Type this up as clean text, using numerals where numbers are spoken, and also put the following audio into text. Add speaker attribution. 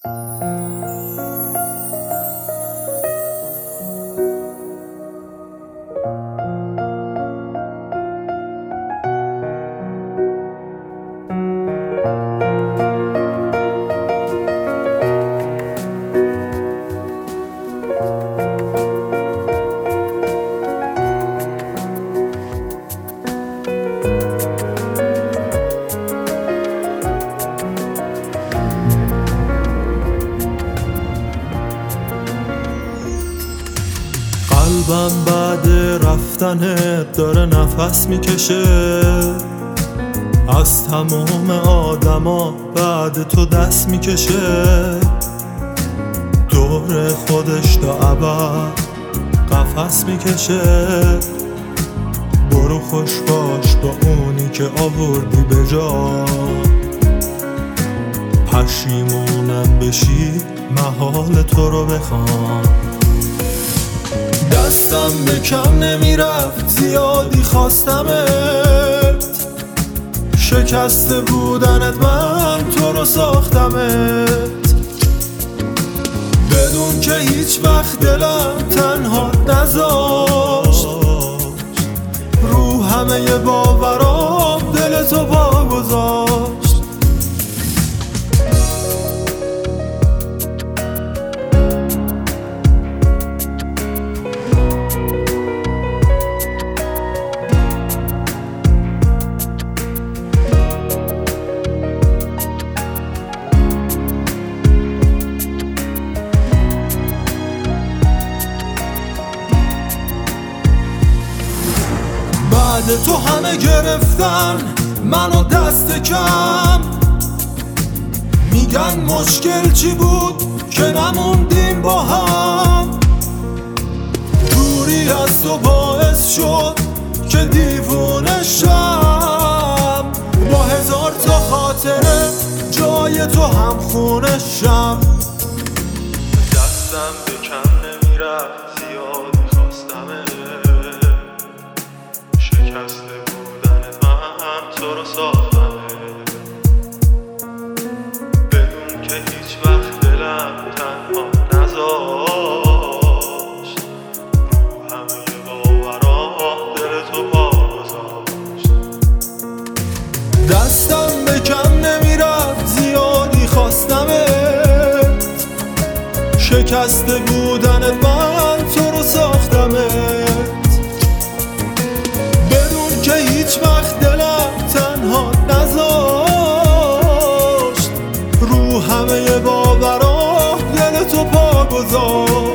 Speaker 1: قلبم بعد رفتنت داره نفس میکشه، از تمام آدما بعد تو دست میکشه، دور خودش تا ابد قفس میکشه. برو خوش باش با اونی که آوردی به جا، پشیمونم بشی محال تو رو بخوام. دستم به کم نمیرفت زیادی خواستمت، شکسته بودنت من تو رو ساختمت، بدون که هیچ وقت دلم تنها نذاشت، رو همه باورام دل تو پا گذاشت. بعد تو همه گرفتن منو دست کم، میگن مشکل چی بود که نموندیم با هم، دوری از تو باعث شد که دیوونه شم، با هزار تا خاطره جای تو هم خونه شم. دستم به کم نمیرفت زیادی خواستمه، شکسته بودن من تو رو ساختمه، بدون که هیچ وقت دلم تنها نذاشت، رو همه باورام دل تو پا گذاشت. دستم به کم نمیرفت زیادی خواستمت، شکسته بودنت من تو رو ساختمت، که هیچ وقت دلم تنها نذاشت، رو همه باورام دل تو پا گذاشت.